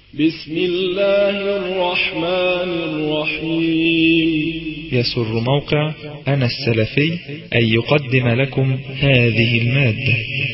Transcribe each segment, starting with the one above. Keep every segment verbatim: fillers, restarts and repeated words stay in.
بسم الله الرحمن الرحيم. يسر موقع أنا السلفي أن يقدم لكم هذه المادة.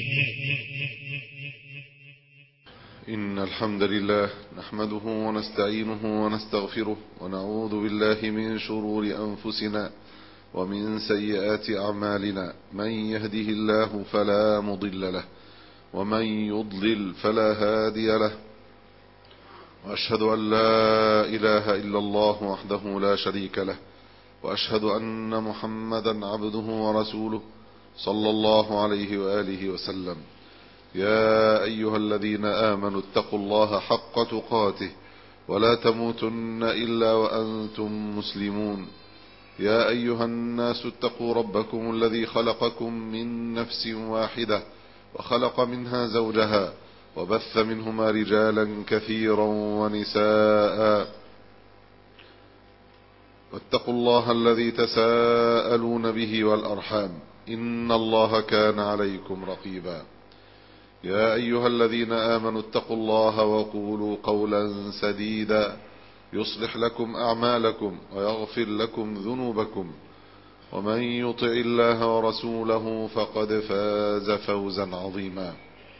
إن الحمد لله نحمده ونستعينه ونستغفره ونعوذ بالله من شرور أنفسنا ومن سيئات أعمالنا. من يهده الله فلا مضل له ومن يضلل فلا هادي له، وأشهد أن لا إله إلا الله وحده لا شريك له، وأشهد أن محمدا عبده ورسوله صلى الله عليه وآله وسلم. يا أيها الذين آمنوا اتقوا الله حق تقاته ولا تموتن إلا وأنتم مسلمون. يا أيها الناس اتقوا ربكم الذي خلقكم من نفس واحدة وخلق منها زوجها وبث منهما رجالا كثيرا ونساء، واتقوا الله الذي تساءلون به والأرحام إن الله كان عليكم رقيبا. يا أيها الذين آمنوا اتقوا الله وقولوا قولا سديدا يصلح لكم أعمالكم ويغفر لكم ذنوبكم، ومن يطع الله ورسوله فقد فاز فوزا عظيما.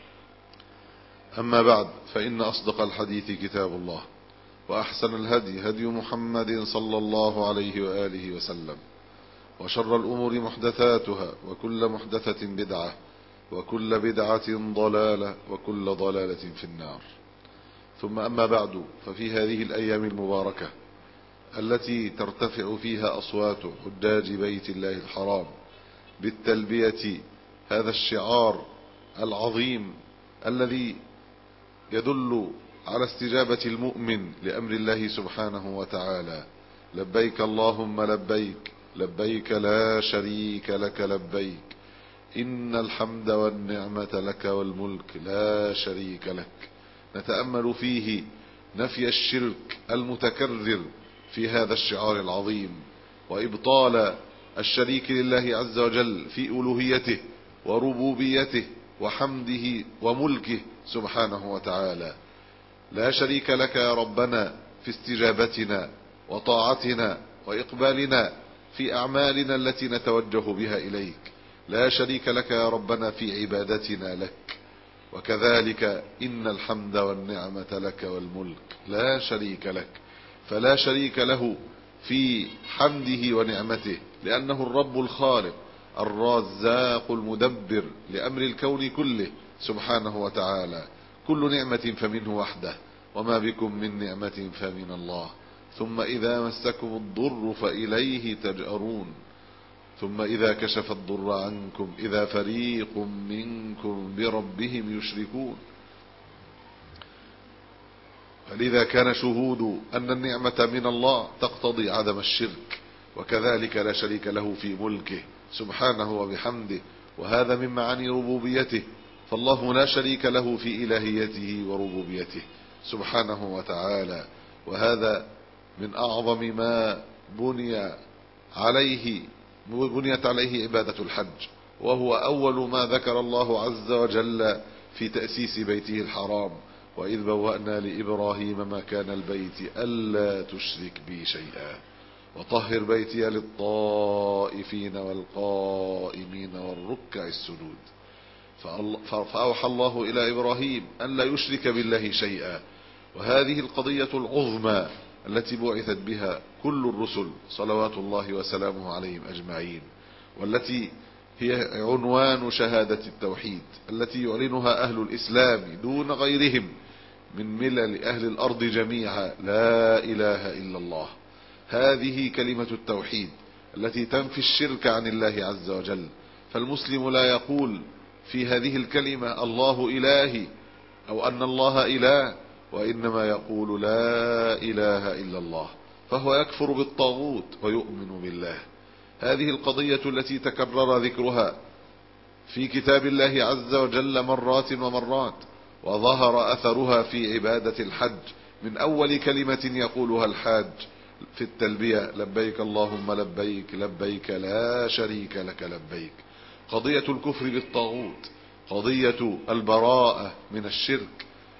أما بعد، فإن أصدق الحديث كتاب الله، وأحسن الهدي هدي محمد صلى الله عليه وآله وسلم، وشر الأمور محدثاتها وكل محدثة بدعة وكل بدعة ضلالة وكل ضلالة في النار. ثم أما بعد، ففي هذه الأيام المباركة التي ترتفع فيها أصوات حجاج بيت الله الحرام بالتلبية، هذا الشعار العظيم الذي يدل على استجابة المؤمن لأمر الله سبحانه وتعالى: لبيك اللهم لبيك لبيك لا شريك لك لبيك إن الحمد والنعمة لك والملك لا شريك لك. نتأمل فيه نفي الشرك المتكرر في هذا الشعار العظيم، وإبطال الشريك لله عز وجل في ألوهيته وربوبيته وحمده وملكه سبحانه وتعالى. لا شريك لك يا ربنا في استجابتنا وطاعتنا وإقبالنا في أعمالنا التي نتوجه بها إليك. لا شريك لك يا ربنا في عبادتنا لك، وكذلك إن الحمد والنعمة لك والملك لا شريك لك. فلا شريك له في حمده ونعمته، لأنه الرب الخالق الرزاق المدبر لأمر الكون كله سبحانه وتعالى. كل نعمة فمنه وحده، وما بكم من نعمة فمن الله. ثم إذا مسكم الضر فإليه تجأرون، ثم إذا كشف الضر عنكم إذا فريق منكم بربهم يشركون. فلذا كان شهود أن النعمة من الله تقتضي عدم الشرك، وكذلك لا شريك له في ملكه سبحانه وبحمده، وهذا من معاني ربوبيته. فالله لا شريك له في إلهيته وربوبيته سبحانه وتعالى، وهذا من أعظم ما بني عليه بنيت عليه عبادة الحج، وهو أول ما ذكر الله عز وجل في تأسيس بيته الحرام: وإذ بوأنا لإبراهيم مكان البيت ألا تشرك بي شيئا وطهر بيتي للطائفين والقائمين والركع السجود. فأوحى الله إلى إبراهيم أن لا يشرك بالله شيئا، وهذه القضية العظمى التي بعثت بها كل الرسل صلوات الله وسلامه عليهم أجمعين، والتي هي عنوان شهادة التوحيد التي يعلنها أهل الإسلام دون غيرهم من ملل أهل الأرض جميعا: لا إله إلا الله. هذه كلمة التوحيد التي تنفي الشرك عن الله عز وجل. فالمسلم لا يقول في هذه الكلمة الله إلهي أو أن الله إله، وإنما يقول لا إله إلا الله، فهو يكفر بالطاغوت ويؤمن بالله. هذه القضية التي تكرر ذكرها في كتاب الله عز وجل مرات ومرات، وظهر أثرها في عبادة الحج من أول كلمة يقولها الحاج في التلبية: لبيك اللهم لبيك لبيك لا شريك لك لبيك. قضية الكفر بالطاغوت، قضية البراءة من الشرك،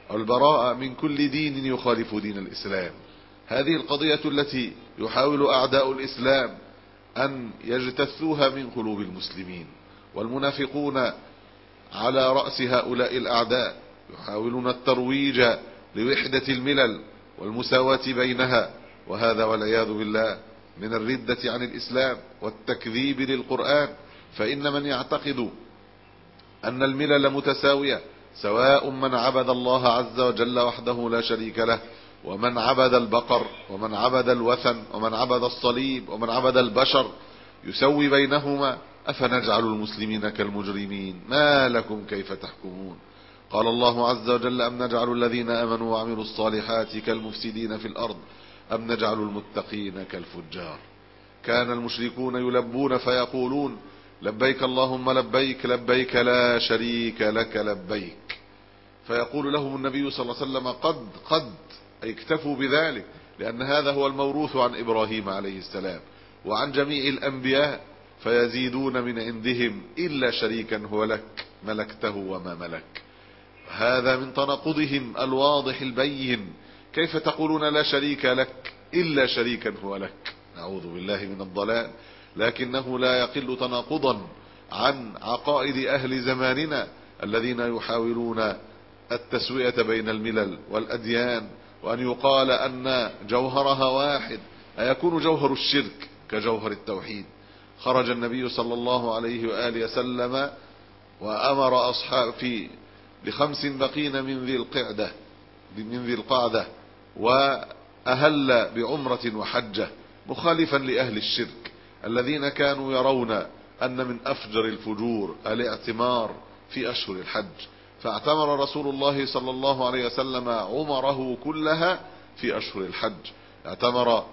والبراءة من كل دين يخالف دين الإسلام. هذه القضية التي يحاول أعداء الإسلام أن يجتثوها من قلوب المسلمين، والمنافقون على رأس هؤلاء الأعداء يحاولون الترويج لوحدة الملل والمساواة بينها، وهذا والعياذ بالله من الردة عن الإسلام والتكذيب للقرآن. فإن من يعتقد أن الملل متساوية، سواء من عبد الله عز وجل وحده لا شريك له، ومن عبد البقر، ومن عبد الوثن، ومن عبد الصليب، ومن عبد البشر، يسوي بينهما، أفنجعل المسلمين كالمجرمين ما لكم كيف تحكمون. قال الله عز وجل: أم نجعل الذين آمنوا وعملوا الصالحات كالمفسدين في الأرض أم نجعل المتقين كالفجار. كان المشركون يلبون فيقولون: لبيك اللهم لبيك لبيك لا شريك لك لبيك. فيقول لهم النبي صلى الله عليه وسلم: قد قد أي اكتفوا بذلك، لأن هذا هو الموروث عن إبراهيم عليه السلام وعن جميع الأنبياء. فيزيدون من عندهم: إلا شريكا هو لك ملكته وما ملك. هذا من تناقضهم الواضح البين. كيف تقولون لا شريك لك إلا شريكا هو لك؟ نعوذ بالله من الضلال. لكنه لا يقل تناقضا عن عقائد أهل زماننا الذين يحاولون التسوية بين الملل والأديان، وأن يقال أن جوهرها واحد. أيكون جوهر الشرك كجوهر التوحيد؟ خرج النبي صلى الله عليه وآله وسلم وأمر أصحاب في لخمس بقين من ذي القعدة من ذي القعدة وأهل بعمرة وحجة، مخالفا لأهل الشرك الذين كانوا يرون أن من أفجر الفجور الاعتمار في أشهر الحج. فاعتمر رسول الله صلى الله عليه وسلم عمره كلها في أشهر الحج. اعتمر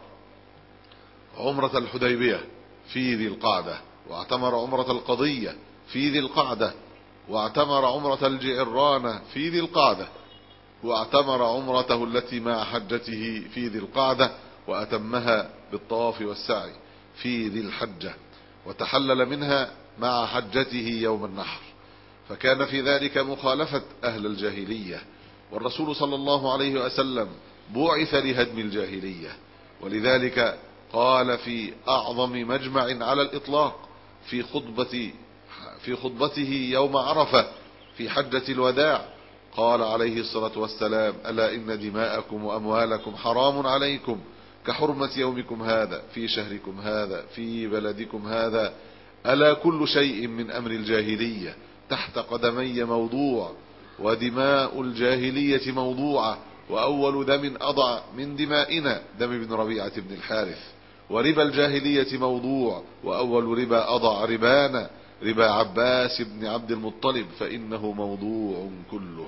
عمرة الحديبية في ذي القعدة، واعتمر عمرة القضية في ذي القعدة، واعتمر عمرة الجعرانة في ذي القعدة، واعتمر عمرته التي مع حجته في ذي القعدة، وأتمها بالطواف والسعي في ذي الحجة، وتحلل منها مع حجته يوم النحر. فكان في ذلك مخالفة أهل الجاهلية، والرسول صلى الله عليه وسلم بعث لهدم الجاهلية. ولذلك قال في أعظم مجمع على الإطلاق في خطبة في خطبته يوم عرفة في حجة الوداع، قال عليه الصلاة والسلام: ألا إن دماءكم وأموالكم حرام عليكم كحرمة يومكم هذا في شهركم هذا في بلدكم هذا. ألا كل شيء من أمر الجاهلية تحت قدمي موضوع، ودماء الجاهلية موضوعة، وأول دم أضع من دمائنا دم بن ربيعة بن الحارث، وربا الجاهلية موضوع، وأول ربا أضع ربانا ربا عباس بن عبد المطلب فإنه موضوع كله.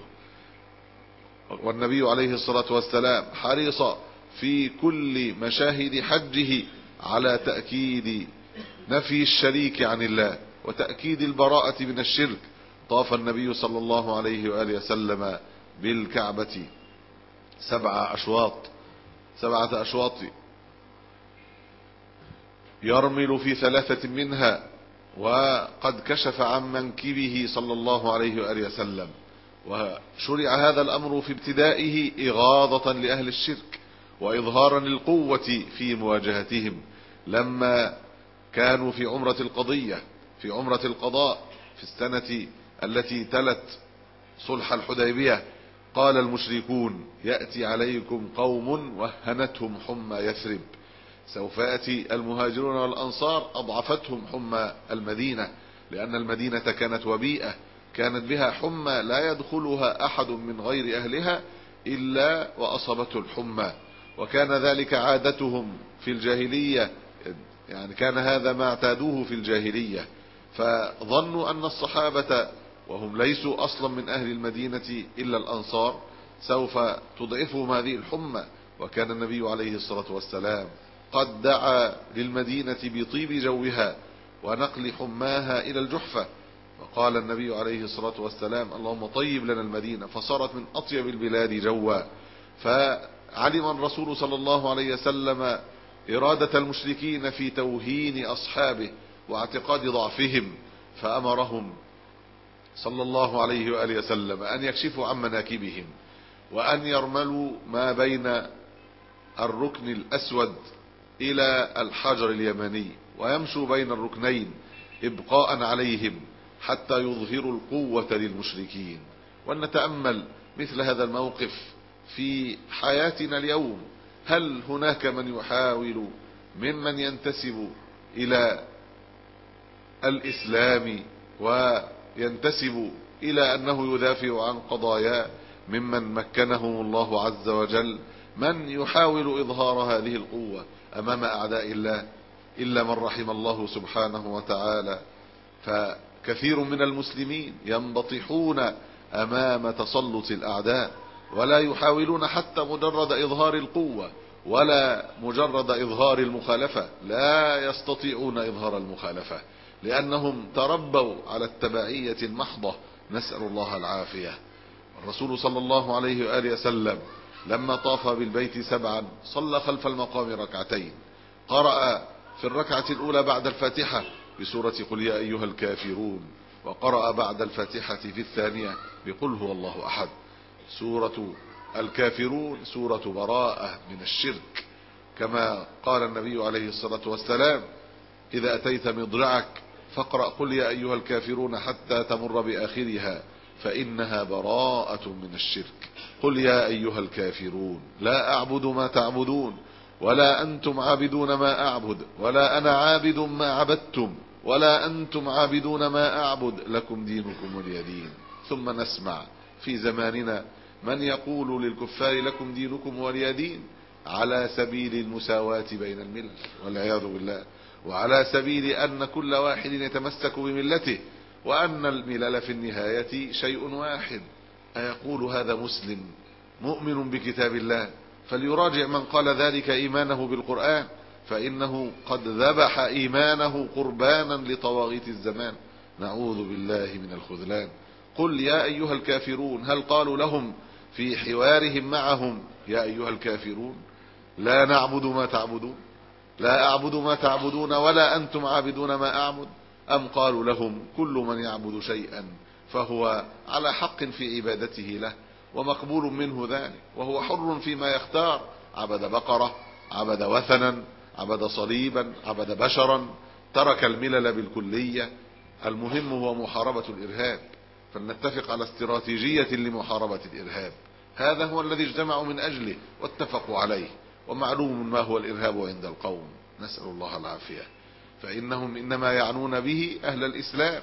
والنبي عليه الصلاة والسلام حرص في كل مشاهد حجه على تأكيد نفي الشريك عن الله وتأكيد البراءة من الشرك. طاف النبي صلى الله عليه وآله وسلم بالكعبة سبع أشواط سبعة أشواط يرمل في ثلاثة منها، وقد كشف عن منكبه صلى الله عليه وآله وسلم. وشرع هذا الأمر في ابتدائه إغاظة لأهل الشرك وإظهارا للقوة في مواجهتهم. لما كانوا في عمرة القضية في عمرة القضاء في السنة التي تلت صلح الحديبية، قال المشركون: يأتي عليكم قوم وهنتهم حمى يثرب. سوف يأتي المهاجرون والأنصار أضعفتهم حمى المدينة، لأن المدينة كانت وبيئة، كانت بها حمى لا يدخلها أحد من غير أهلها إلا وأصابته الحمى. وكان ذلك عادتهم في الجاهلية، يعني كان هذا ما اعتادوه في الجاهلية. فظنوا أن الصحابة وهم ليسوا أصلا من أهل المدينة إلا الأنصار سوف تضعفهم هذه الحمى. وكان النبي عليه الصلاة والسلام قد دعا للمدينة بطيب جوها ونقل حماها إلى الجحفة، وقال النبي عليه الصلاة والسلام: اللهم طيب لنا المدينة، فصارت من أطيب البلاد جوا. فعلم الرسول صلى الله عليه وسلم إرادة المشركين في توهين أصحابه واعتقاد ضعفهم، فأمرهم صلى الله عليه وآله وسلم أن يكشفوا عن مناكبهم وأن يرملوا ما بين الركن الأسود إلى الحجر اليماني ويمشوا بين الركنين إبقاء عليهم حتى يظهروا القوة للمشركين. ونتأمل مثل هذا الموقف في حياتنا اليوم. هل هناك من يحاول ممن ينتسب إلى الإسلام وينتسب إلى أنه يدافع عن قضايا ممن مكنهم الله عز وجل من يحاول إظهار هذه القوة أمام أعداء الله إلا من رحم الله سبحانه وتعالى؟ فكثير من المسلمين ينبطحون أمام تسلط الأعداء ولا يحاولون حتى مجرد إظهار القوة ولا مجرد إظهار المخالفة. لا يستطيعون إظهار المخالفة لأنهم تربوا على التبعية المحضة، نسأل الله العافية. الرسول صلى الله عليه وآله وسلم لما طاف بالبيت سبعا صلى خلف المقام ركعتين، قرأ في الركعة الأولى بعد الفاتحة بسورة قل يا أيها الكافرون، وقرأ بعد الفاتحة في الثانية بقل هو الله أحد. سورة الكافرون سورة براءة من الشرك، كما قال النبي عليه الصلاة والسلام إذا أتيت مضجعك فاقرأ قل يا أيها الكافرون حتى تمر بآخرها فإنها براءة من الشرك. قل يا أيها الكافرون لا أعبد ما تعبدون ولا أنتم عابدون ما أعبد ولا أنا عابد ما عبدتم ولا أنتم عابدون ما أعبد لكم دينكم ولي دين. ثم نسمع في زماننا من يقول للكفار لكم دينكم ولي دين على سبيل المساواة بين الملل والعياذ بالله، وعلى سبيل أن كل واحد يتمسك بملته وأن الملل في النهاية شيء واحد. أيقول هذا مسلم مؤمن بكتاب الله؟ فليراجع من قال ذلك إيمانه بالقرآن، فإنه قد ذبح إيمانه قربانا لطواغيت الزمان، نعوذ بالله من الخذلان. قل يا أيها الكافرون، هل قالوا لهم في حوارهم معهم يا أيها الكافرون لا نعبد ما تعبدون لا أعبد ما تعبدون ولا أنتم عابدون ما أعبد؟ أم قالوا لهم كل من يعبد شيئا فهو على حق في عبادته له ومقبول منه ذلك وهو حر فيما يختار، عبد بقرة، عبد وثنا، عبد صليبا، عبد بشرا، ترك الملل بالكلية. المهم هو محاربة الإرهاب، فلنتفق على استراتيجية لمحاربة الإرهاب. هذا هو الذي اجتمعوا من أجله واتفقوا عليه، ومعلوم ما هو الإرهاب عند القوم، نسأل الله العافية. فإنهم إنما يعنون به أهل الإسلام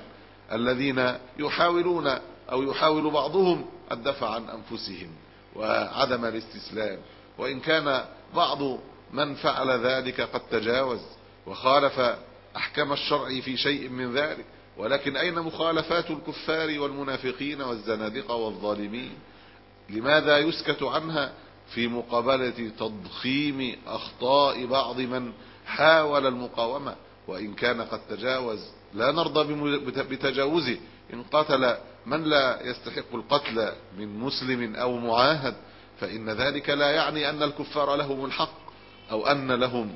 الذين يحاولون أو يحاول بعضهم الدفع عن أنفسهم وعدم الاستسلام، وإن كان بعض من فعل ذلك قد تجاوز وخالف أحكام الشرع في شيء من ذلك، ولكن أين مخالفات الكفار والمنافقين والزنادقة والظالمين؟ لماذا يسكت عنها في مقابلة تضخيم أخطاء بعض من حاول المقاومة وإن كان قد تجاوز؟ لا نرضى بتجاوزه. إن قتل من لا يستحق القتل من مسلم أو معاهد فإن ذلك لا يعني أن الكفار لهم الحق أو أن لهم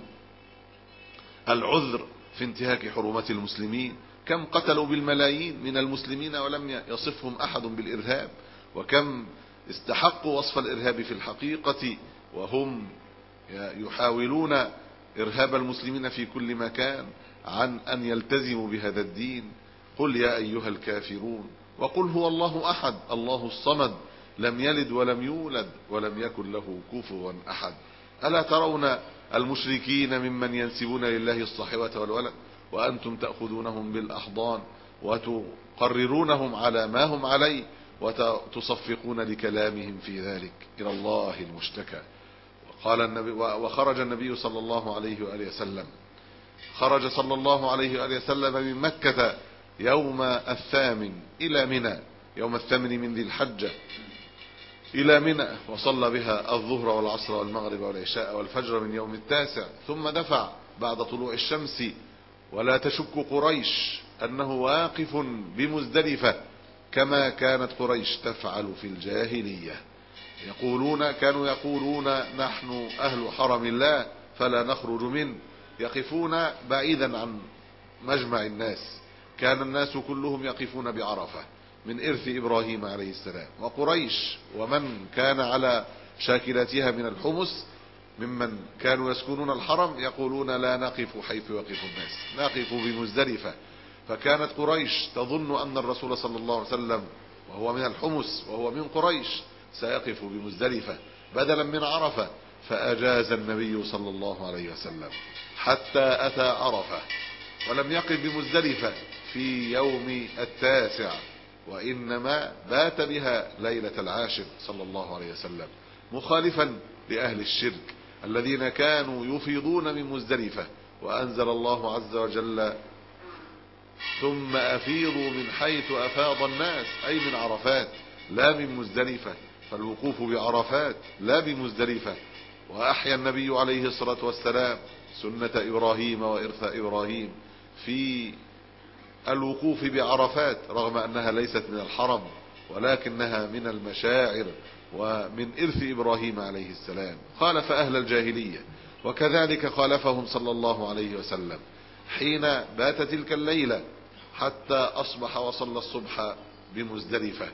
العذر في انتهاك حرمات المسلمين. كم قتلوا بالملايين من المسلمين ولم يصفهم أحد بالإرهاب، وكم استحقوا وصف الإرهاب في الحقيقة وهم يحاولون إرهاب المسلمين في كل مكان عن أن يلتزموا بهذا الدين. قل يا أيها الكافرون وقل هو الله أحد الله الصمد لم يلد ولم يولد ولم يكن له كفوا أحد. ألا ترون المشركين ممن ينسبون لله الصحوة والولد وأنتم تأخذونهم بالأحضان وتقررونهم على ما هم عليه وتصفقون لكلامهم في ذلك؟ إلى الله المشتكى. وقال النبي وخرج النبي صلى الله عليه وآله وسلم خرج صلى الله عليه وآله وسلم من مكة يوم الثامن إلى منى، يوم الثامن من ذي الحجة إلى منى، وصلى بها الظهر والعصر والمغرب والعشاء والفجر من يوم التاسع، ثم دفع بعد طلوع الشمس. ولا تشك قريش أنه واقف بمزدلفة كما كانت قريش تفعل في الجاهلية. يقولون كانوا يقولون نحن أهل حرم الله فلا نخرج منه، يقفون بعيدا عن مجمع الناس. كان الناس كلهم يقفون بعرفة، من إرث إبراهيم عليه السلام. وقريش ومن كان على شاكلتها من الحمص ممن كانوا يسكنون الحرم يقولون لا نقف حيث يقف الناس، نقف بمزدلفة. فكانت قريش تظن أن الرسول صلى الله عليه وسلم وهو من الحمص وهو من قريش سيقف بمزدلفة بدلا من عرفة، فأجاز النبي صلى الله عليه وسلم حتى أتى عرفة، ولم يقف بمزدلفة في يوم التاسع، وإنما بات بها ليلة العاشر صلى الله عليه وسلم، مخالفا لأهل الشرك الذين كانوا يفيضون من مزدلفة. وأنزل الله عز وجل ثم أفيضوا من حيث أفاض الناس، أي من عرفات لا من مزدلفة، فالوقوف بعرفات لا بمزدلفة. وأحيا النبي عليه الصلاة والسلام سنة إبراهيم وإرث إبراهيم في الوقوف بعرفات، رغم أنها ليست من الحرم ولكنها من المشاعر ومن إرث إبراهيم عليه السلام. خالف أهل الجاهلية، وكذلك خالفهم صلى الله عليه وسلم حين بات تلك الليلة حتى أصبح وصلى الصبح بمزدلفة،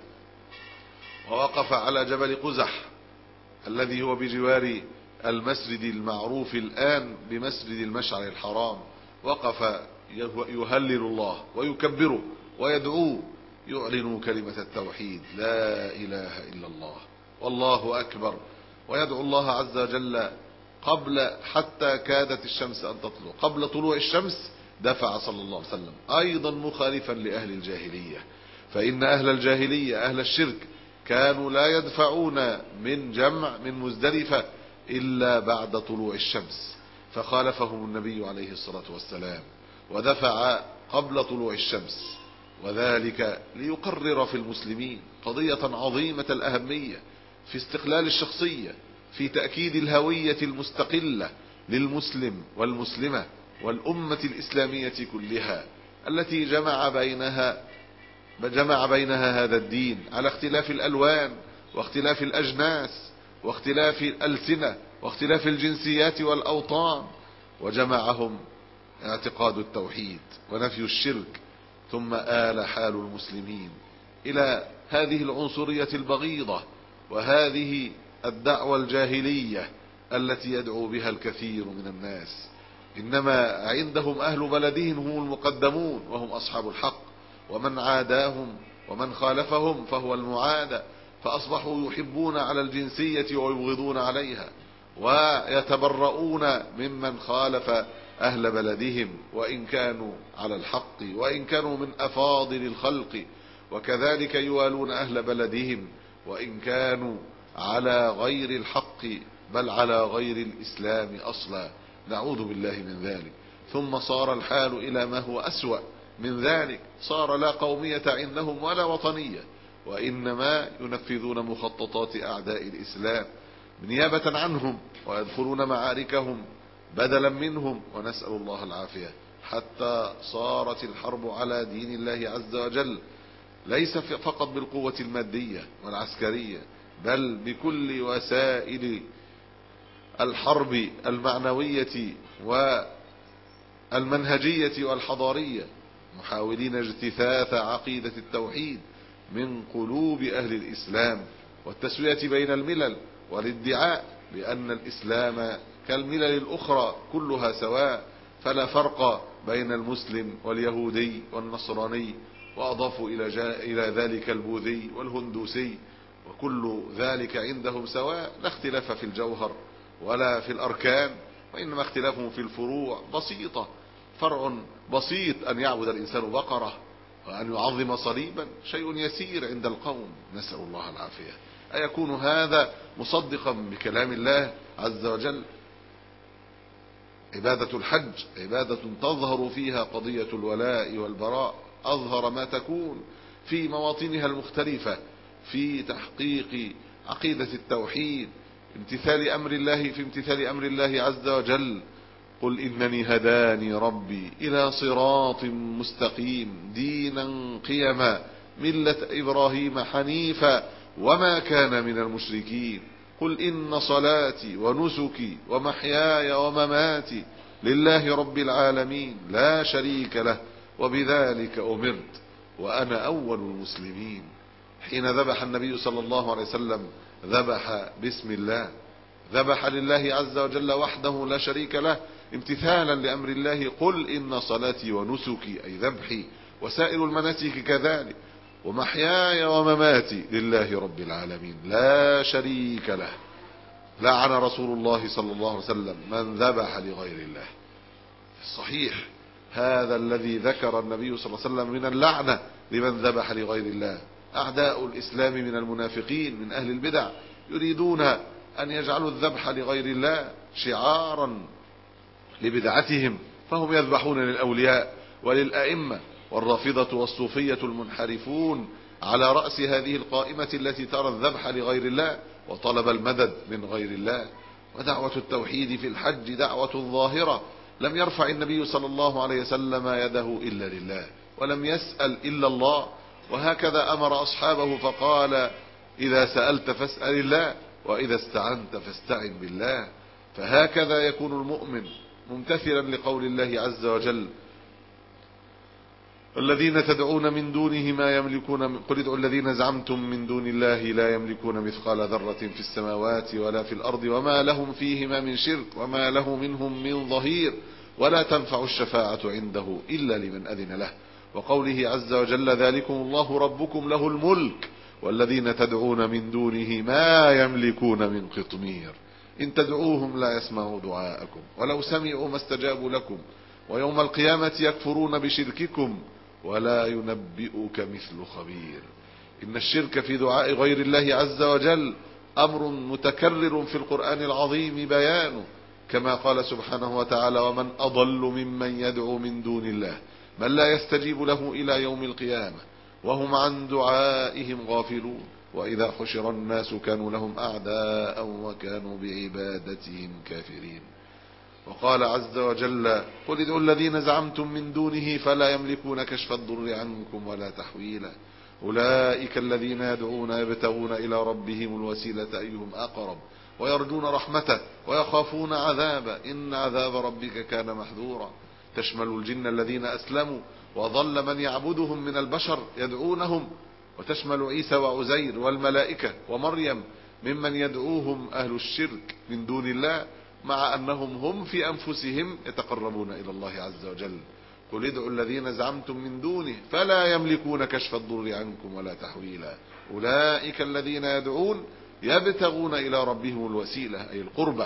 ووقف على جبل قزح الذي هو بجوار المسجد المعروف الآن بمسجد المشعر الحرام. وقف يهلل الله ويكبره ويدعوه، يعلن كلمة التوحيد لا إله إلا الله والله أكبر، ويدعو الله عز وجل قبل حتى كادت الشمس أن تطلع، قبل طلوع الشمس دفع صلى الله عليه وسلم، أيضا مخالفا لأهل الجاهلية. فإن أهل الجاهلية أهل الشرك كانوا لا يدفعون من جمع من مزدلفة إلا بعد طلوع الشمس، فخالفهم النبي عليه الصلاة والسلام ودفع قبل طلوع الشمس، وذلك ليقرر في المسلمين قضية عظيمة الأهمية في استقلال الشخصية، في تأكيد الهوية المستقلة للمسلم والمسلمة والأمة الإسلامية كلها، التي جمع بينها جمع بينها هذا الدين على اختلاف الألوان واختلاف الأجناس واختلاف الألسنة واختلاف الجنسيات والأوطان، وجمعهم اعتقاد التوحيد ونفي الشرك. ثم آل حال المسلمين إلى هذه العنصرية البغيضة وهذه الدعوة الجاهلية التي يدعو بها الكثير من الناس. إنما عندهم أهل بلدهم هم المقدمون وهم أصحاب الحق، ومن عاداهم ومن خالفهم فهو المعادى، فأصبحوا يحبون على الجنسية ويبغضون عليها، ويتبرؤون ممن خالف أهل بلدهم وإن كانوا على الحق وإن كانوا من أفاضل الخلق، وكذلك يوالون أهل بلدهم وإن كانوا على غير الحق بل على غير الإسلام أصلا، نعوذ بالله من ذلك. ثم صار الحال إلى ما هو أسوأ من ذلك، صار لا قومية عندهم ولا وطنية، وإنما ينفذون مخططات أعداء الإسلام نيابة عنهم، ويدخلون معاركهم بدلا منهم، ونسأل الله العافية، حتى صارت الحرب على دين الله عز وجل ليس فقط بالقوة المادية والعسكرية، بل بكل وسائل الحرب المعنوية والمنهجية والحضارية، محاولين اجتثاث عقيدة التوحيد من قلوب أهل الإسلام والتسوية بين الملل، والادعاء بأن الإسلام كالملل الأخرى كلها سواء، فلا فرق بين المسلم واليهودي والنصراني، وأضافوا إلى ذلك البوذي والهندوسي، وكل ذلك عندهم سواء، لا اختلاف في الجوهر ولا في الأركان، وإنما اختلافهم في الفروع بسيطة. فرع بسيط أن يعبد الإنسان بقرة وأن يعظم صليبا شيء يسير عند القوم، نسأل الله العافية. أيكون هذا مصدقا بكلام الله عز وجل؟ عبادة الحج عبادة تظهر فيها قضية الولاء والبراء أظهر ما تكون في مواطنها المختلفة، في تحقيق عقيدة التوحيد، امتثال أمر الله في امتثال أمر الله عز وجل. قل إنني هداني ربي إلى صراط مستقيم دينا قيما ملة إبراهيم حنيفا وما كان من المشركين. قل إن صلاتي ونسكي ومحياي ومماتي لله رب العالمين لا شريك له وبذلك أمرت وأنا أول المسلمين. حين ذبح النبي صلى الله عليه وسلم ذبح باسم الله، ذبح لله عز وجل وحده لا شريك له امتثالا لأمر الله: قل إن صلاتي ونسكي، أي ذبحي وسائر المناسك كذلك، ومحياي ومماتي لله رب العالمين لا شريك له. لعن رسول الله صلى الله عليه وسلم من ذبح لغير الله. صحيح هذا الذي ذكر النبي صلى الله عليه وسلم من اللعنة لمن ذبح لغير الله. أعداء الإسلام من المنافقين من أهل البدع يريدون أن يجعلوا الذبح لغير الله شعارا لبدعتهم، فهم يذبحون للأولياء وللأئمة، والرافضة والصوفية المنحرفون على رأس هذه القائمة التي ترى الذبح لغير الله وطلب المدد من غير الله. ودعوة التوحيد في الحج دعوة ظاهرة، لم يرفع النبي صلى الله عليه وسلم يده إلا لله، ولم يسأل إلا الله، وهكذا أمر أصحابه فقال: إذا سألت فاسأل الله، وإذا استعنت فاستعن بالله. فهكذا يكون المؤمن ممتثلا لقول الله عز وجل: الذين تدعون من دونه ما يملكون، قل ادعوا الذين زعمتم من دون الله لا يملكون مثقال ذرة في السماوات ولا في الأرض وما لهم فيهما من شرك وما له منهم من ظهير ولا تنفع الشفاعة عنده إلا لمن أذن له. وقوله عز وجل: ذلكم الله ربكم له الملك والذين تدعون من دونه ما يملكون من قطمير إن تدعوهم لا يسمعوا دعاءكم ولو سمعوا ما استجابوا لكم ويوم القيامة يكفرون بشرككم ولا ينبئك مثل خبير. إن الشرك في دعاء غير الله عز وجل أمر متكرر في القرآن العظيم بيانه، كما قال سبحانه وتعالى: ومن أضل ممن يدعو من دون الله من لا يستجيب له إلى يوم القيامة وهم عن دعائهم غافلون وإذا حشر الناس كانوا لهم أعداء وكانوا بعبادتهم كافرين. وقال عز وجل: قل ادعوا الذين زعمتم من دونه فلا يملكون كشف الضر عنكم ولا تحويلا أولئك الذين يدعون يبتغون إلى ربهم الوسيلة أيهم أقرب ويرجون رحمته ويخافون عذابه إن عذاب ربك كان محذورا. تشمل الجن الذين أسلموا وظل من يعبدهم من البشر يدعونهم، وتشمل عيسى وعزير والملائكة ومريم ممن يدعوهم أهل الشرك من دون الله، مع أنهم هم في أنفسهم يتقربون إلى الله عز وجل. قل ادعوا الذين زعمتم من دونه فلا يملكون كشف الضر عنكم ولا تحويلا أولئك الذين يدعون يبتغون إلى ربهم الوسيلة أي القربة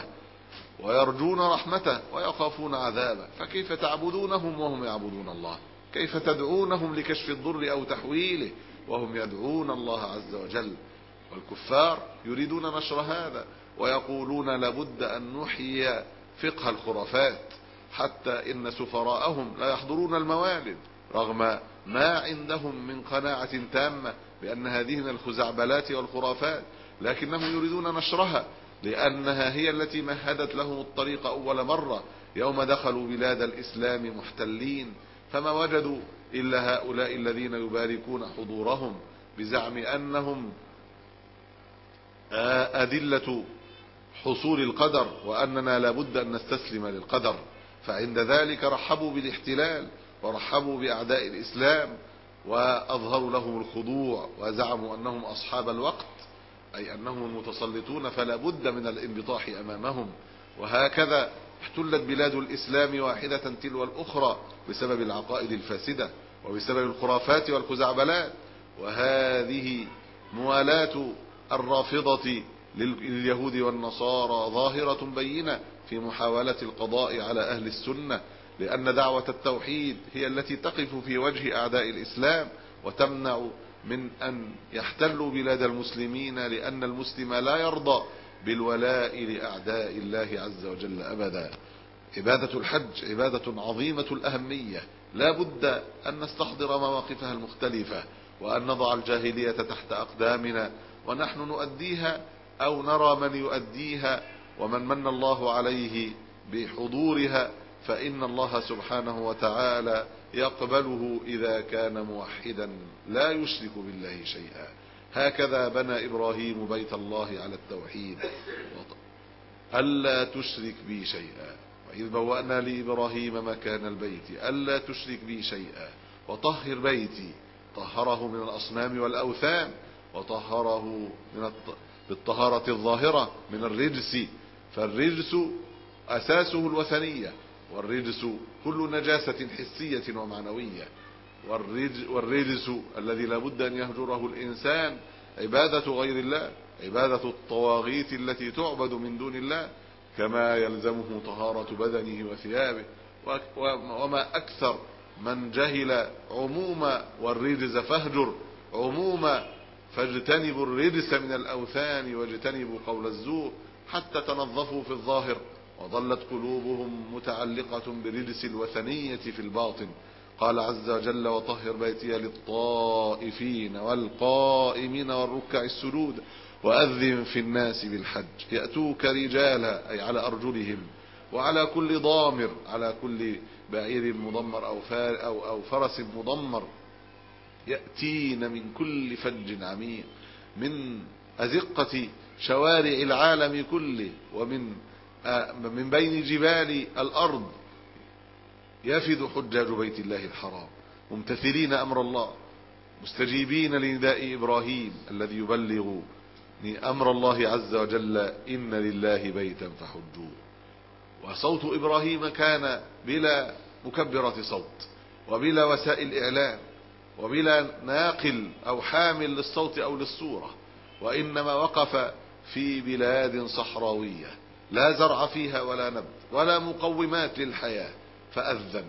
ويرجون رحمته ويخافون عذابه. فكيف تعبدونهم وهم يعبدون الله؟ كيف تدعونهم لكشف الضر أو تحويله وهم يدعون الله عز وجل؟ والكفار يريدون نشر هذا ويقولون لابد أن نحيي فقه الخرافات، حتى إن سفراءهم لا يحضرون الموالد رغم ما عندهم من قناعة تامة بأن هذه من الخزعبلات والخرافات، لكنهم يريدون نشرها لأنها هي التي مهدت لهم الطريق أول مرة يوم دخلوا بلاد الإسلام محتلين، فما وجدوا إلا هؤلاء الذين يباركون حضورهم بزعم أنهم أدلة حصول القدر وأننا لابد أن نستسلم للقدر. فعند ذلك رحبوا بالاحتلال ورحبوا بأعداء الإسلام وأظهروا لهم الخضوع وزعموا أنهم أصحاب الوقت، أي أنهم المتسلطون فلا بد من الانبطاح أمامهم. وهكذا احتلت بلاد الإسلام واحدة تلو الأخرى بسبب العقائد الفاسدة وبسبب الخرافات والخزعبلات. وهذه موالاة الرافضة لليهود والنصارى ظاهرة بينة في محاولة القضاء على أهل السنة، لأن دعوة التوحيد هي التي تقف في وجه أعداء الإسلام وتمنع من أن يحتلوا بلاد المسلمين، لأن المسلم لا يرضى بالولاء لأعداء الله عز وجل أبدا. عبادة الحج عبادة عظيمة الأهمية، لا بد أن نستحضر مواقفها المختلفة وأن نضع الجاهلية تحت أقدامنا ونحن نؤديها أو نرى من يؤديها، ومن من الله عليه بحضورها فإن الله سبحانه وتعالى يقبله إذا كان موحدا لا يشرك بالله شيئا. هكذا بنى إبراهيم بيت الله على التوحيد ألا تشرك بي شيئا، وإذ بوأنا لإبراهيم مكان البيت ألا تشرك بي شيئا وطهر بيتي طهره من الأصنام والأوثان، وطهره من بالطهارة الظاهرة من الرجس، فالرجس أساسه الوثنية، والرجس كل نجاسة حسية ومعنوية، والرجس الذي لا بد أن يهجره الإنسان عبادة غير الله، عبادة الطواغيت التي تعبد من دون الله، كما يلزمه طهارة بدنه وثيابه. وما أكثر من جهل عموم والرجز فاهجر عموم، فاجتنبوا الرجس من الأوثان واجتنبوا قول الزور حتى تنظفوا في الظاهر، وظلت قلوبهم متعلقة برجس الوثنية في الباطن. قال عز وجل: وطهر بيتي للطائفين والقائمين والركع السجود وأذن في الناس بالحج يأتوك رجالا، أي على أرجلهم، وعلى كل ضامر، على كل بعير مضمر أو, أو, أو فرس مضمر، يأتين من كل فج عميق، من أزقة شوارع العالم كله، ومن من بين جبال الأرض يفد حجاج بيت الله الحرام ممتثلين أمر الله، مستجيبين لنداء إبراهيم الذي يبلغ أمر الله عز وجل: إن لله بيتا فحجوه. وصوت إبراهيم كان بلا مكبرة صوت، وبلا وسائل إعلام، وبلا ناقل أو حامل للصوت أو للصورة، وإنما وقف في بلاد صحراوية لا زرع فيها ولا نبت ولا مقومات للحياة، فأذن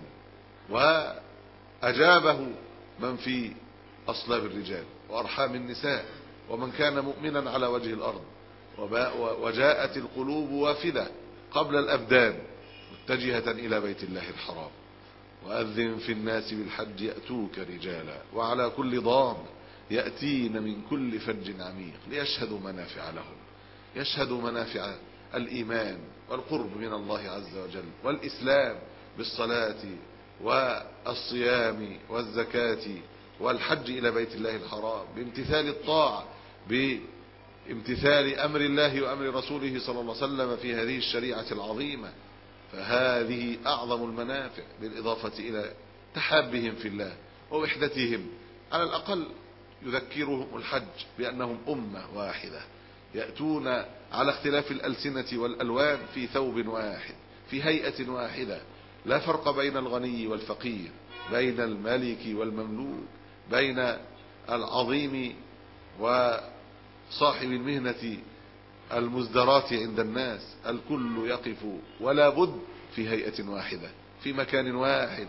وأجابه من في أصلاب الرجال وأرحام النساء ومن كان مؤمنا على وجه الأرض، وجاءت القلوب وافدة قبل الأبدان متجهة إلى بيت الله الحرام. وأذن في الناس بالحج يأتوك رجالا وعلى كل ضامر يأتين من كل فج عميق ليشهدوا منافع لهم، يشهدوا منافع الإيمان والقرب من الله عز وجل والإسلام بالصلاة والصيام والزكاة والحج إلى بيت الله الحرام، بامتثال الطاعة، بامتثال أمر الله وأمر رسوله صلى الله عليه وسلم في هذه الشريعة العظيمة. فهذه أعظم المنافع، بالإضافة إلى تحابهم في الله ووحدتهم. على الأقل يذكرهم الحج بأنهم أمة واحدة، يأتون على اختلاف الألسنة والألوان في ثوب واحد، في هيئة واحدة، لا فرق بين الغني والفقير، بين الملك والمملوك، بين العظيم وصاحب المهنة المزدرات عند الناس. الكل يقف ولا بد في هيئة واحدة، في مكان واحد،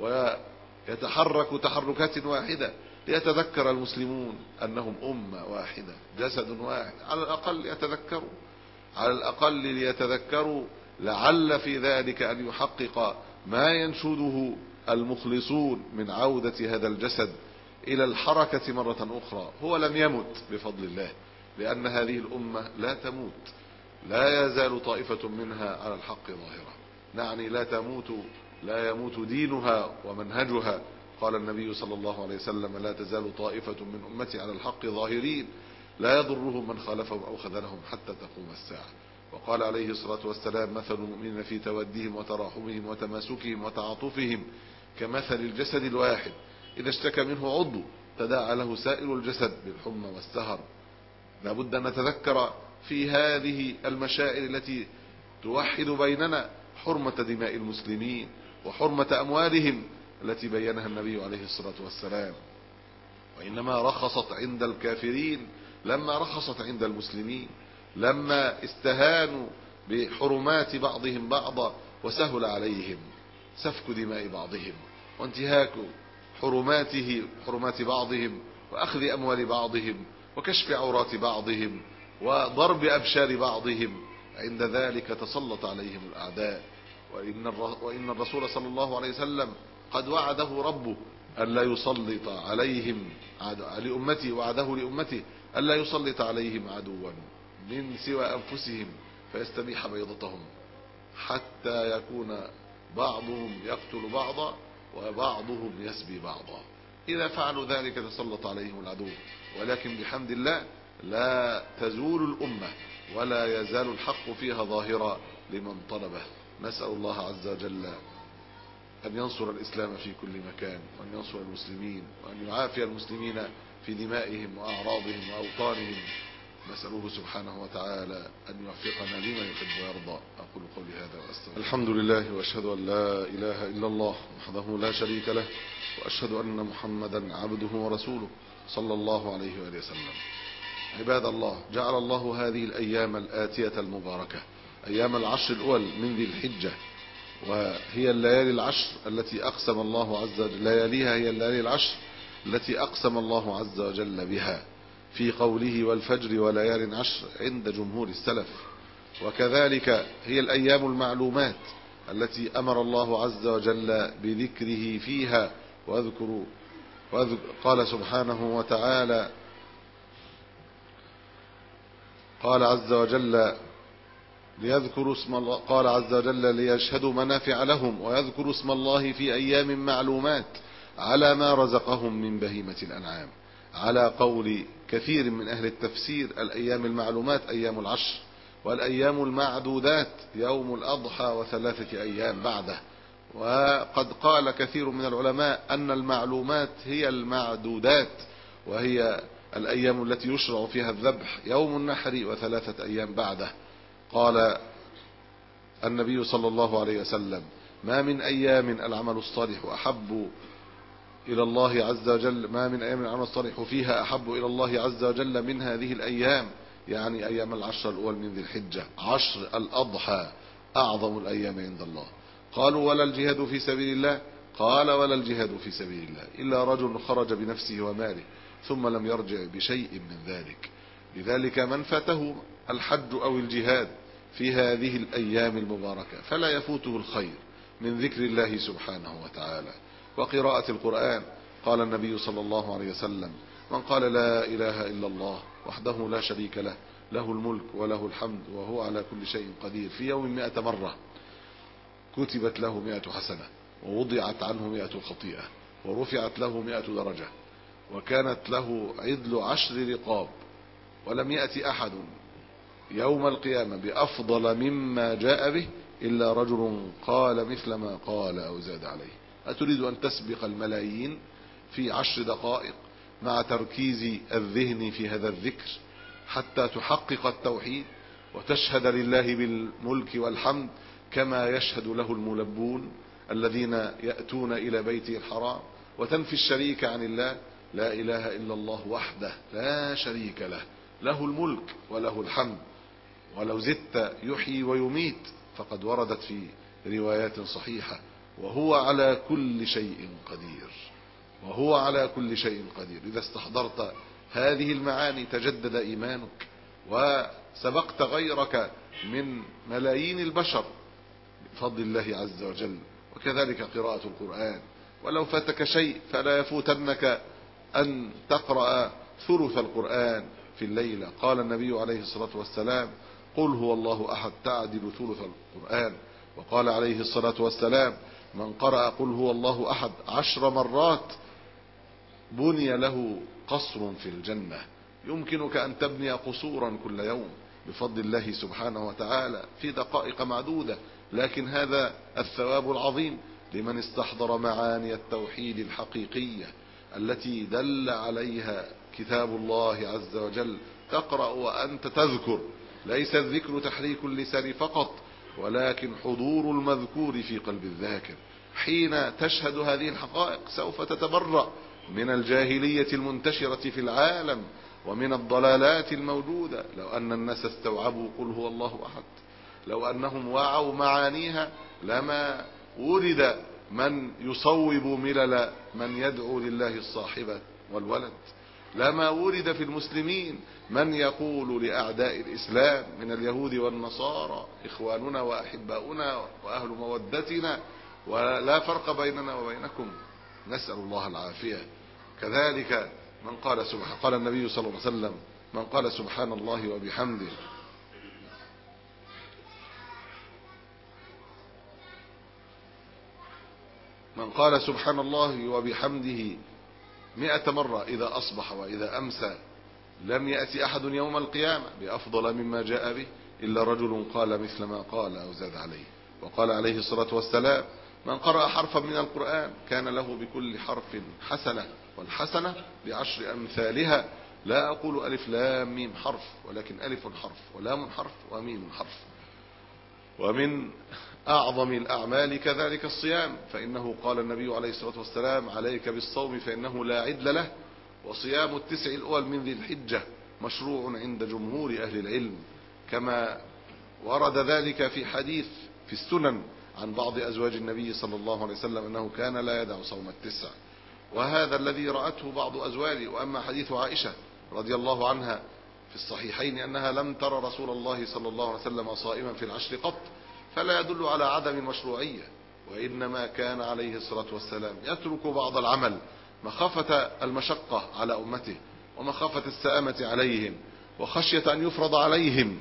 ويتحرك تحركات واحدة، ليتذكر المسلمون أنهم أمة واحدة، جسد واحد. على الأقل يتذكروا، على الأقل ليتذكروا، لعل في ذلك أن يحقق ما ينشده المخلصون من عودة هذا الجسد إلى الحركة مرة أخرى. هو لم يمت بفضل الله، لأن هذه الأمة لا تموت، لا يزال طائفة منها على الحق ظاهرة، نعني لا تموت، لا يموت دينها ومنهجها. قال النبي صلى الله عليه وسلم: لا تزال طائفة من أمتي على الحق ظاهرين لا يضرهم من خالفهم أو خذلهم حتى تقوم الساعة. وقال عليه الصلاة والسلام: مثل المؤمنين في تودهم وتراحمهم وتماسكهم وتعاطفهم كمثل الجسد الواحد إذا اشتكى منه عضو تداعى له سائر الجسد بالحمى والسهر. لابد أن نتذكر في هذه المشاعر التي توحد بيننا حرمة دماء المسلمين وحرمة أموالهم التي بينها النبي عليه الصلاة والسلام. وإنما رخصت عند الكافرين لما رخصت عند المسلمين، لما استهانوا بحرمات بعضهم بعضا وسهل عليهم سفك دماء بعضهم وانتهاك حرماته حرمات بعضهم وأخذ أموال بعضهم وكشف عورات بعضهم وضرب أبشار بعضهم. عند ذلك تسلط عليهم الأعداء. وإن الرسول صلى الله عليه وسلم قد وعده ربه ألا يسلط عليهم لأمته، وعده لأمته ألا يسلط عليهم عدوا من سوى أنفسهم فيستبيح بيضتهم، حتى يكون بعضهم يقتل بعضا وبعضهم يسبي بعضا. إذا فعلوا ذلك تسلط عليهم العدو، ولكن بحمد الله لا تزول الأمة ولا يزال الحق فيها ظاهرا لمن طلبه. نسأل الله عز وجل أن ينصر الإسلام في كل مكان، وأن ينصر المسلمين، وأن يعافي المسلمين في دمائهم وأعراضهم وأوطانهم. نسأله سبحانه وتعالى أن يوفقنا لما يحب ويرضى. أقول قولي هذا وأستغفر. الحمد لله، وأشهد أن لا إله إلا الله وحده لا شريك له، وأشهد أن محمدا عبده ورسوله صلى الله عليه وآله وسلم. عباد الله، جعل الله هذه الأيام الآتية المباركة أيام العشر الأول من ذي الحجة، وهي الليالي العشر التي أقسم الله عز وجل لياليها هي الليالي العشر التي أقسم الله عز وجل بها في قوله والفجر وليال عشر عند جمهور السلف. وكذلك هي الأيام المعلومات التي أمر الله عز وجل بذكره فيها. واذكروا قال سبحانه وتعالى، قال عز وجل ليذكروا اسم الله، قال عز وجل ليشهدوا منافع لهم ويذكروا اسم الله في أيام معلومات على ما رزقهم من بهيمة الأنعام. على قول كثير من أهل التفسير الأيام المعلومات أيام العشر، والأيام المعدودات يوم الأضحى وثلاثة أيام بعده. وقد قال كثير من العلماء أن المعلومات هي المعدودات، وهي الأيام التي يشرع فيها الذبح يوم النحر وثلاثة أيام بعده. قال النبي صلى الله عليه وسلم ما من أيام العمل الصالح أحب إلى الله عز وجل ما من أيام العمل الصالح فيها أحب إلى الله عز وجل من هذه الأيام، يعني أيام العشر الأول من ذي الحجة. عشر الأضحى أعظم الأيام عند الله. قالوا ولا الجهاد في سبيل الله؟ قال ولا الجهاد في سبيل الله إلا رجل خرج بنفسه وماله ثم لم يرجع بشيء من ذلك. لذلك من فاته الحج أو الجهاد في هذه الأيام المباركة فلا يفوته الخير من ذكر الله سبحانه وتعالى وقراءة القرآن. قال النبي صلى الله عليه وسلم من قال لا إله إلا الله وحده لا شريك له له الملك وله الحمد وهو على كل شيء قدير في يوم مئة مرة كتبت له مئة حسنة ووضعت عنه مئة خطيئة ورفعت له مئة درجة وكانت له عدل عشر رقاب. ولم يأتي أحد يوم القيامة بأفضل مما جاء به إلا رجل قال مثل ما قال أو زاد عليه. أتريد أن تسبق الملايين في عشر دقائق مع تركيز الذهن في هذا الذكر حتى تحقق التوحيد وتشهد لله بالملك والحمد كما يشهد له الملبون الذين يأتون إلى بيته الحرام، وتنفي الشريك عن الله؟ لا إله إلا الله وحده لا شريك له له الملك وله الحمد. ولو زدت يحيي ويميت فقد وردت في روايات صحيحة وهو على كل شيء قدير وهو على كل شيء قدير. إذا استحضرت هذه المعاني تجدد إيمانك وسبقت غيرك من ملايين البشر بفضل الله عز وجل. وكذلك قراءة القرآن، ولو فاتك شيء فلا يفوتنك أن تقرأ ثلث القرآن في الليلة. قال النبي عليه الصلاة والسلام قل هو الله أحد تعدل ثلث القرآن. وقال عليه الصلاة والسلام من قرأ قل هو الله أحد عشر مرات بني له قصر في الجنة. يمكنك أن تبني قصورا كل يوم بفضل الله سبحانه وتعالى في دقائق معدودة، لكن هذا الثواب العظيم لمن استحضر معاني التوحيد الحقيقية التي دل عليها كتاب الله عز وجل. تقرأ وأنت تذكر، ليس الذكر تحريك اللسان فقط ولكن حضور المذكور في قلب الذاكر. حين تشهد هذه الحقائق سوف تتبرأ من الجاهلية المنتشرة في العالم ومن الضلالات الموجودة. لو أن الناس استوعبوا قل هو الله أحد، لو أنهم وعوا معانيها لما ورد من يصوب ملل من يدعو لله الصاحبة والولد، لما ورد في المسلمين من يقول لأعداء الإسلام من اليهود والنصارى إخواننا وأحباؤنا وأهل مودتنا ولا فرق بيننا وبينكم. نسأل الله العافية. كذلك من قال سبحان قال النبي صلى الله عليه وسلم من قال سبحان الله وبحمده من قال سبحان الله وبحمده مئة مرة إذا أصبح وإذا أمسى لم يأتي أحد يوم القيامة بأفضل مما جاء به إلا رجل قال مثل ما قال أو زاد عليه. وقال عليه الصلاة والسلام من قرأ حرفا من القرآن كان له بكل حرف حسنة، والحسنة بعشر أمثالها. لا أقول ألف لام ميم حرف، ولكن ألف حرف ولام حرف وميم حرف. ومن أعظم الأعمال كذلك الصيام، فإنه قال النبي عليه الصلاة والسلام: عليك بالصوم فإنه لا عدل له. وصيام التسع الأول من ذي الحجة مشروع عند جمهور أهل العلم، كما ورد ذلك في حديث في السنن عن بعض أزواج النبي صلى الله عليه وسلم أنه كان لا يدع صوم التسع، وهذا الذي رأته بعض أزواجه. وأما حديث عائشة رضي الله عنها في الصحيحين أنها لم ترى رسول الله صلى الله عليه وسلم صائما في العشر قط، فلا يدل على عدم المشروعية، وإنما كان عليه الصلاة والسلام يترك بعض العمل مخافة المشقة على أمته، ومخافة السآمة عليهم، وخشية أن يفرض عليهم،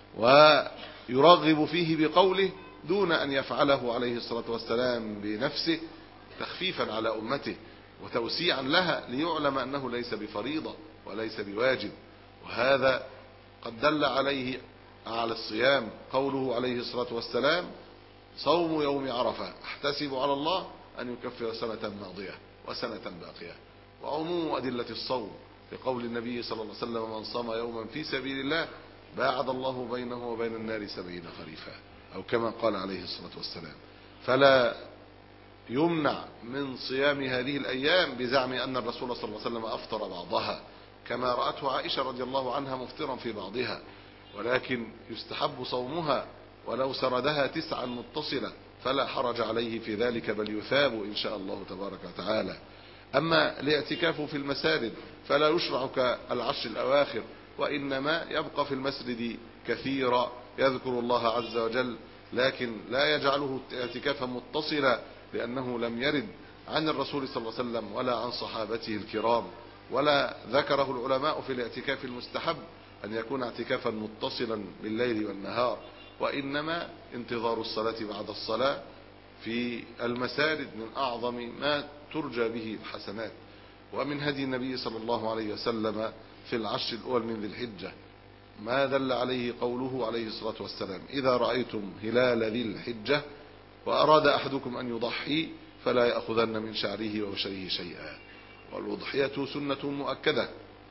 ويرغب فيه بقوله دون أن يفعله عليه الصلاة والسلام بنفسه، تخفيفا على أمته وتوسيعا لها، ليعلم أنه ليس بفريضة وليس بواجب. وهذا قد دل عليه على الصيام قوله عليه الصلاة والسلام: صوم يوم عرفة احتسب على الله أن يكفر سنة ماضية وسنة باقية. وعموم أدلة الصوم لقول النبي صلى الله عليه وسلم: من صام يوما في سبيل الله باعد الله بينه وبين النار سبعين خريفا، أو كما قال عليه الصلاة والسلام. فلا يمنع من صيام هذه الأيام بزعم أن الرسول صلى الله عليه وسلم أفطر بعضها، كما رأته عائشة رضي الله عنها مفطرا في بعضها، ولكن يستحب صومها ولو سردها تسعا متصلة فلا حرج عليه في ذلك، بل يثاب إن شاء الله تبارك وتعالى. أما الاعتكاف في المساجد فلا يشرع كالعشر الأواخر، وإنما يبقى في المسجد كثيرا يذكر الله عز وجل، لكن لا يجعله اعتكافا متصلا، لأنه لم يرد عن الرسول صلى الله عليه وسلم ولا عن صحابته الكرام، ولا ذكره العلماء في الاعتكاف المستحب أن يكون اعتكافا متصلا بالليل والنهار، وإنما انتظار الصلاة بعد الصلاة في المساجد من أعظم ما ترجى به الحسنات. ومن هدي النبي صلى الله عليه وسلم في العشر الأول من ذي الحجة ما دل عليه قوله عليه الصلاة والسلام: إذا رأيتم هلال ذي الحجة وأراد أحدكم أن يضحي فلا يأخذن من شعره وبشره شيئا. والأضحية سنة مؤكدة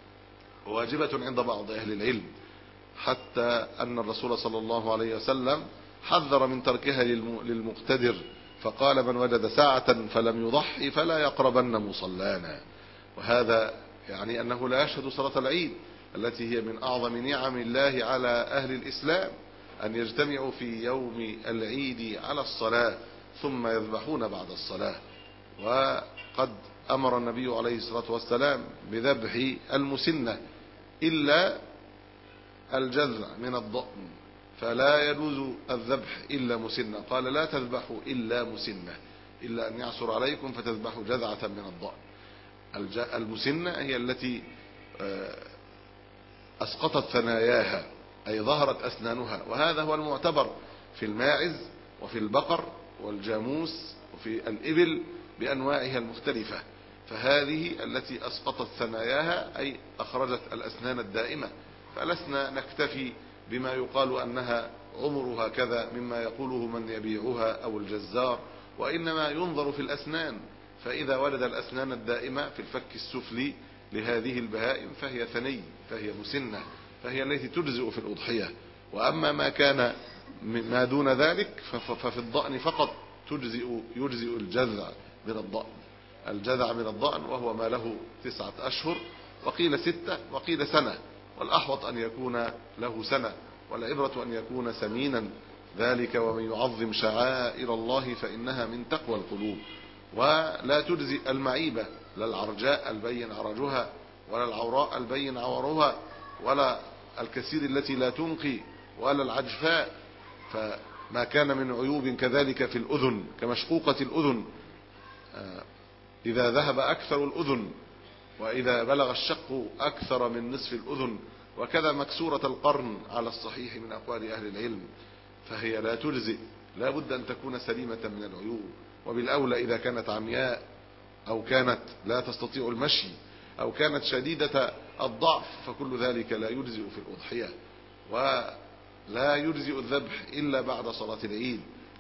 واجبة عند بعض أهل العلم، حتى أن الرسول صلى الله عليه وسلم حذر من تركها للمقتدر، فقال: من وجد ساعة فلم يضحي فلا يقربن مصلانا. وهذا يعني أنه لا يشهد صلاة العيد التي هي من أعظم نعم الله على أهل الإسلام، أن يجتمعوا في يوم العيد على الصلاة ثم يذبحون بعد الصلاة. وقد أمر النبي عليه الصلاة والسلام بذبح المسنة إلا الجذع من الضأن، فلا يجوز الذبح إلا مسنة. قال: لا تذبحوا إلا مسنة، إلا أن يعثر عليكم فتذبحوا جذعة من الضأن. المسنة هي التي أسقطت ثناياها، أي ظهرت أسنانها، وهذا هو المعتبر في الماعز وفي البقر والجاموس وفي الإبل بأنواعها المختلفة. فهذه التي أسقطت ثناياها أي أخرجت الأسنان الدائمة، فلسنا نكتفي بما يقال أنها عمرها كذا مما يقوله من يبيعها أو الجزار، وإنما ينظر في الأسنان، فإذا ولد الأسنان الدائمة في الفك السفلي لهذه البهائم فهي ثني، فهي مسنة، فهي التي تجزئ في الأضحية. وأما ما كان ما دون ذلك ففي الضأن فقط تجزئ يجزئ الجذع من الضأن، الجذع من الضأن، وهو ما له تسعة أشهر، وقيل ستة وقيل سنة، والأحوط أن يكون له سنة، والعبرة أن يكون سمينا، ذلك ومن يعظم شعائر الله فإنها من تقوى القلوب. ولا تجزئ المعيبة، لا العرجاء البين عرجها، ولا العوراء البين عورها، ولا الكثير التي لا تنقي، ولا العجفاء. فما كان من عيوب كذلك في الأذن كمشقوقة الأذن إذا ذهب أكثر الأذن، وإذا بلغ الشق أكثر من نصف الأذن، وكذا مكسورة القرن على الصحيح من أقوال أهل العلم، فهي لا تجزئ، لا بد أن تكون سليمة من العيوب. وبالأولى إذا كانت عمياء، أو كانت لا تستطيع المشي، أو كانت شديدة الضعف، فكل ذلك لا يجزئ في الأضحية. ولا يجزئ الذبح إلا بعد صلاة العيد،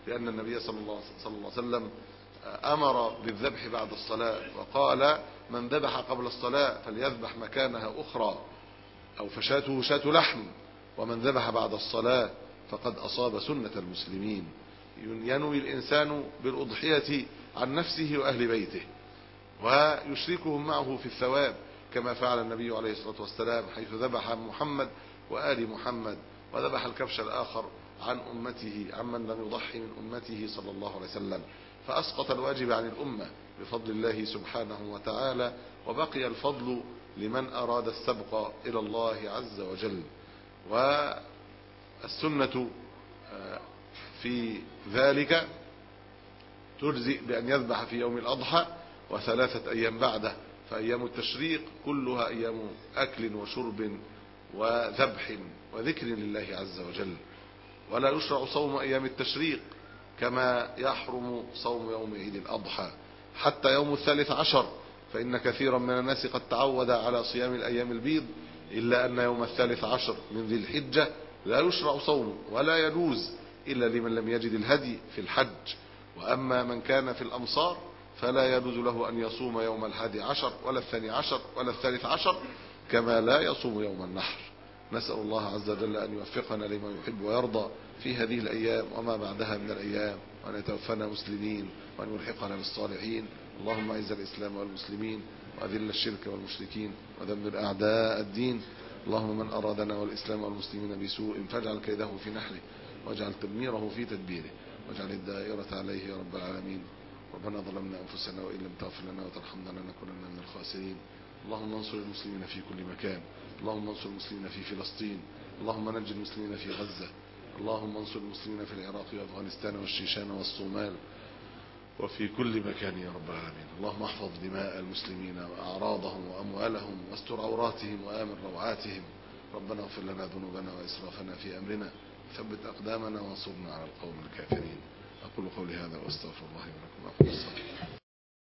لأن النبي صلى الله عليه وسلم أمر بالذبح بعد الصلاة، وقال من ذبح قبل الصلاة فليذبح مكانها أخرى، أو فشاته شاة لحم، ومن ذبح بعد الصلاة فقد أصاب سنة المسلمين. ينوي الإنسان بالأضحية عن نفسه وأهل بيته ويشركهم معه في الثواب، كما فعل النبي عليه الصلاة والسلام حيث ذبح محمد وآل محمد، وذبح الكبش الآخر عن أمته عمن لم يضحي من أمته صلى الله عليه وسلم، فأسقط الواجب عن الأمة بفضل الله سبحانه وتعالى، وبقي الفضل لمن أراد السبق إلى الله عز وجل. والسنة في ذلك تجزئ بأن يذبح في يوم الأضحى وثلاثة أيام بعده، فأيام التشريق كلها أيام أكل وشرب وذبح وذكر لله عز وجل. ولا يشرع صوم أيام التشريق كما يحرم صوم يوم عيد الأضحى حتى يوم الثالث عشر، فإن كثيرا من الناس قد تعود على صيام الأيام البيض، إلا أن يوم الثالث عشر من ذي الحجة لا يشرع صومه ولا يجوز إلا لمن لم يجد الهدي في الحج. وأما من كان في الأمصار فلا يجوز له أن يصوم يوم الحادي عشر ولا الثاني عشر ولا الثالث عشر، كما لا يصوم يوم النحر. نسأل الله عز وجل أن يوفقنا لما يحب ويرضى في هذه الأيام وما بعدها من الأيام، وأن يتوفنا مسلمين وأن يلحقنا بالصالحين. اللهم أعز الإسلام والمسلمين وأذل الشرك والمشركين ودمر أعداء الدين. اللهم من أرادنا والإسلام والمسلمين بسوء فاجعل كيده في نحره، واجعل تدميره في تدبيره، واجعل الدائرة عليه يا رب العالمين. ربنا ظلمنا أنفسنا وإن لم تغفر لنا وترحمنا لنكونن من الخاسرين. اللهم انصر المسلمين في كل مكان، اللهم انصر المسلمين في فلسطين، اللهم نجي المسلمين في غزة، اللهم انصر المسلمين في العراق وأفغانستان والشيشان والصومال وفي كل مكان يا رب العالمين. اللهم احفظ دماء المسلمين وأعراضهم وأموالهم واستر عوراتهم وآمن روعاتهم. ربنا اغفر لنا ذنوبنا وإسرافنا في أمرنا، ثبت أقدامنا وانصرنا على القوم الكافرين. أقول قولي هذا وأستغفر الله ولكم.